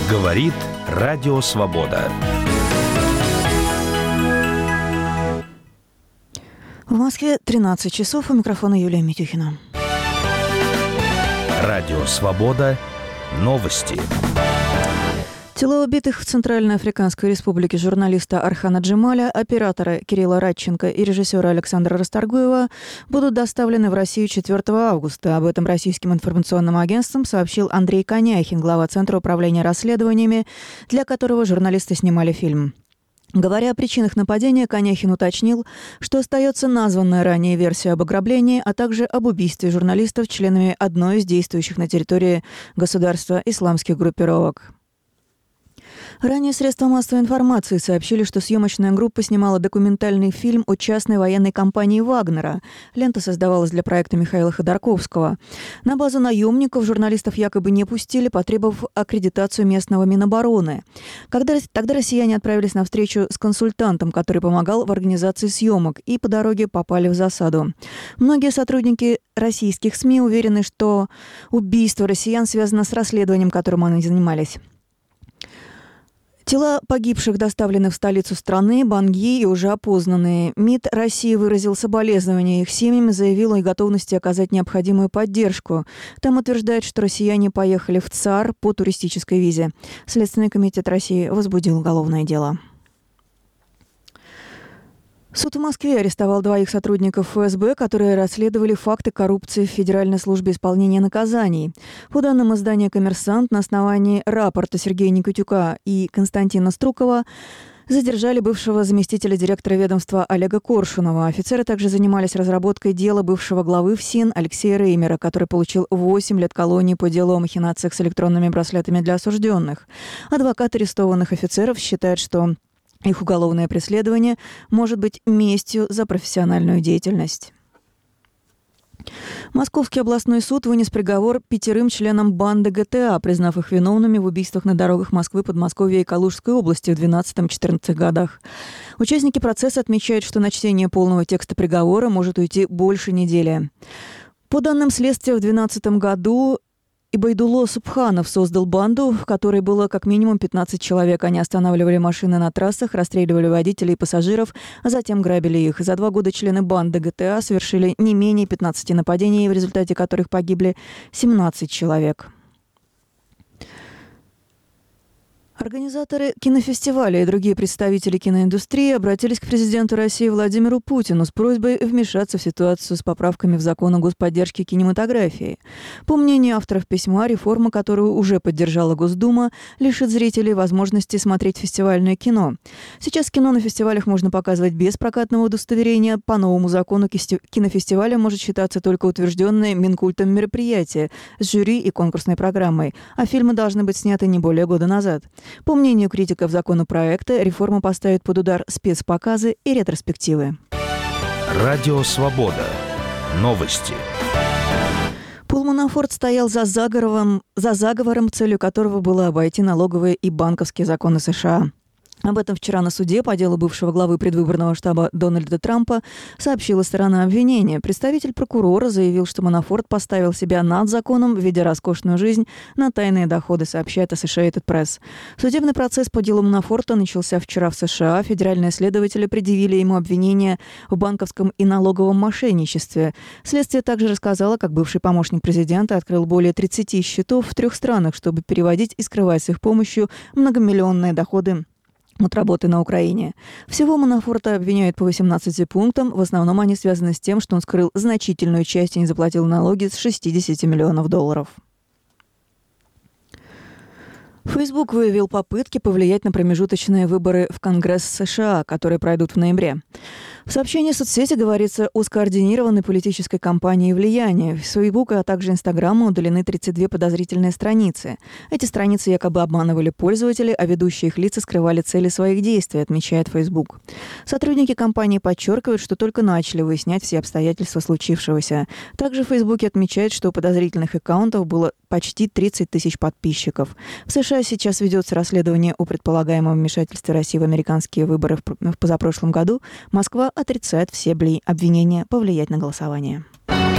Говорит Радио Свобода. В Москве 13 часов. У микрофона Юлия Митюхина. Радио Свобода. Новости. Тела убитых в Центральной Африканской Республике журналиста Архана Джемаля, оператора Кирилла Радченко и режиссера Александра Расторгуева будут доставлены в Россию 4 августа. Об этом российским информационным агентствам сообщил Андрей Коняхин, глава Центра управления расследованиями, для которого журналисты снимали фильм. Говоря о причинах нападения, Коняхин уточнил, что остается названная ранее версия об ограблении, а также об убийстве журналистов членами одной из действующих на территории государства исламских группировок. Ранее средства массовой информации сообщили, что съемочная группа снимала документальный фильм о частной военной компании «Вагнера». Лента создавалась для проекта Михаила Ходорковского. На базу наемников журналистов якобы не пустили, потребовав аккредитацию местного Минобороны. Тогда россияне отправились на встречу с консультантом, который помогал в организации съемок, и по дороге попали в засаду. Многие сотрудники российских СМИ уверены, что убийство россиян связано с расследованием, которым они занимались. Тела погибших доставлены в столицу страны, Банги, и уже опознаны. МИД России выразил соболезнования их семьям и заявил о готовности оказать необходимую поддержку. Там утверждают, что россияне поехали в ЦАР по туристической визе. Следственный комитет России возбудил уголовное дело. Суд в Москве арестовал 2 сотрудников ФСБ, которые расследовали факты коррупции в Федеральной службе исполнения наказаний. По данным издания «Коммерсант», на основании рапорта Сергея Никитюка и Константина Струкова задержали бывшего заместителя директора ведомства Олега Коршунова. Офицеры также занимались разработкой дела бывшего главы ФСИН Алексея Реймера, который получил 8 лет колонии по делу о махинациях с электронными браслетами для осужденных. Адвокат арестованных офицеров считает, что их уголовное преследование может быть местью за профессиональную деятельность. Московский областной суд вынес приговор 5 членам банды ГТА, признав их виновными в убийствах на дорогах Москвы, Подмосковья и Калужской области в 12-14 годах. Участники процесса отмечают, что на чтение полного текста приговора может уйти больше недели. По данным следствия, в 2012 году Ибайдулло Субханов создал банду, в которой было как минимум 15 человек. Они останавливали машины на трассах, расстреливали водителей и пассажиров, а затем грабили их. За 2 года члены банды ГТА совершили не менее 15 нападений, в результате которых погибли 17 человек. Организаторы кинофестиваля и другие представители киноиндустрии обратились к президенту России Владимиру Путину с просьбой вмешаться в ситуацию с поправками в закон о господдержке кинематографии. По мнению авторов письма, реформа, которую уже поддержала Госдума, лишит зрителей возможности смотреть фестивальное кино. Сейчас кино на фестивалях можно показывать без прокатного удостоверения. По новому закону кинофестиваля может считаться только утвержденное Минкультом мероприятие с жюри и конкурсной программой, а фильмы должны быть сняты не более года назад. По мнению критиков законопроекта, реформа поставит под удар спецпоказы и ретроспективы. Радио Свобода. Новости. Пол Манафорт стоял за заговором, целью которого было обойти налоговые и банковские законы США. Об этом вчера на суде по делу бывшего главы предвыборного штаба Дональда Трампа сообщила сторона обвинения. Представитель прокурора заявил, что Манафорт поставил себя над законом, ведя роскошную жизнь на тайные доходы, сообщает Associated Press. Судебный процесс по делу Манафорта начался вчера в США. Федеральные следователи предъявили ему обвинения в банковском и налоговом мошенничестве. Следствие также рассказало, как бывший помощник президента открыл более 30 счетов в 3 странах, чтобы переводить и скрывать с их помощью многомиллионные доходы от работы на Украине. Всего Манафорта обвиняют по 18 пунктам. В основном они связаны с тем, что он скрыл значительную часть и не заплатил налоги с $60 миллионов. Facebook выявил попытки повлиять на промежуточные выборы в Конгресс США, которые пройдут в ноябре. В сообщении соцсети говорится о скоординированной политической кампании влияния. В Facebook, а также Instagram удалены 32 подозрительные страницы. Эти страницы якобы обманывали пользователей, а ведущие их лица скрывали цели своих действий, отмечает Facebook. Сотрудники компании подчеркивают, что только начали выяснять все обстоятельства случившегося. Также в Facebook отмечают, что у подозрительных аккаунтов было почти 30 тысяч подписчиков. В США сейчас ведется расследование о предполагаемом вмешательстве России в американские выборы в позапрошлом году. Москва отрицает все обвинения повлиять на голосование.